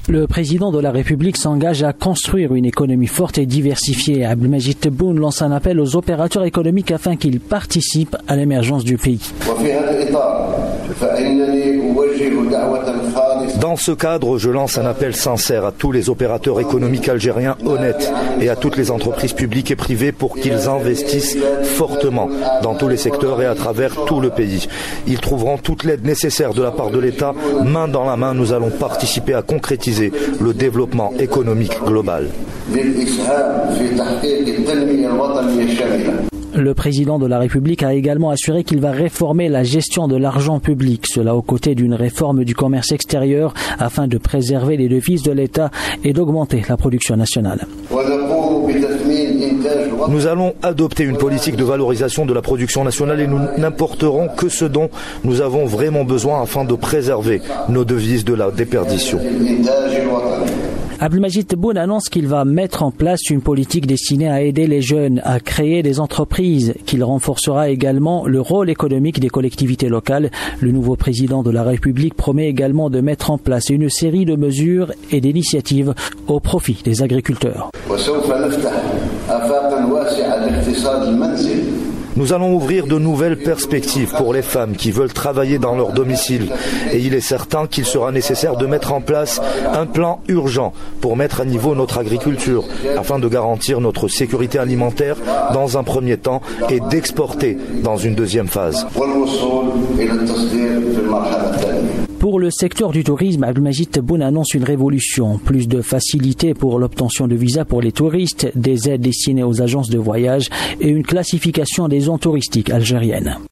Le président de la République s'engage à construire une économie forte et diversifiée. Abdelmajid Tebboune lance un appel aux opérateurs économiques afin qu'ils participent à l'émergence du pays. Dans ce cadre, je lance un appel sincère à tous les opérateurs économiques algériens honnêtes et à toutes les entreprises publiques et privées pour qu'ils investissent fortement dans tous les secteurs et à travers tout le pays. Ils trouveront toute l'aide nécessaire de la part de l'État. Main dans la main, nous allons participer à concrétiser le développement économique global. Le président de la République a également assuré qu'il va réformer la gestion de l'argent public, cela aux côtés d'une réforme du commerce extérieur afin de préserver les devises de l'État et d'augmenter la production nationale. Nous allons adopter une politique de valorisation de la production nationale et nous n'importerons que ce dont nous avons vraiment besoin afin de préserver nos devises de la déperdition. Abdelmajid Tebboune annonce qu'il va mettre en place une politique destinée à aider les jeunes à créer des entreprises, qu'il renforcera également le rôle économique des collectivités locales. Le nouveau président de la République promet également de mettre en place une série de mesures et d'initiatives au profit des agriculteurs. Nous allons ouvrir de nouvelles perspectives pour les femmes qui veulent travailler dans leur domicile et il est certain qu'il sera nécessaire de mettre en place un plan urgent pour mettre à niveau notre agriculture afin de garantir notre sécurité alimentaire dans un premier temps et d'exporter dans une deuxième phase. Pour le secteur du tourisme, Abdelmajid Tebboune annonce une révolution. Plus de facilité pour l'obtention de visas pour les touristes, des aides destinées aux agences de voyage et une classification des zones touristiques algériennes.